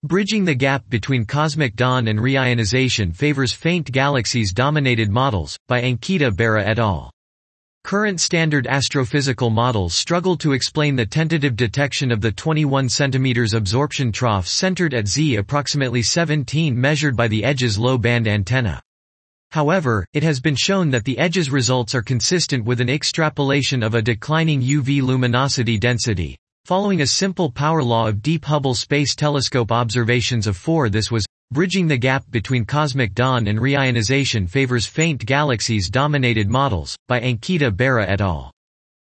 Bridging the gap between cosmic dawn and reionization favors faint galaxies-dominated models, by Ankita Bera et al. Current standard astrophysical models struggle to explain the tentative detection of the 21 cm absorption trough centered at Z approximately 17 measured by the EDGE's low-band antenna. However, it has been shown that the EDGE's results are consistent with an extrapolation of a declining UV luminosity density. Following a simple power law of deep Hubble Space Telescope observations of 4, this was, bridging the gap between cosmic dawn and reionization favors faint galaxies-dominated models, by Ankita Bera et al.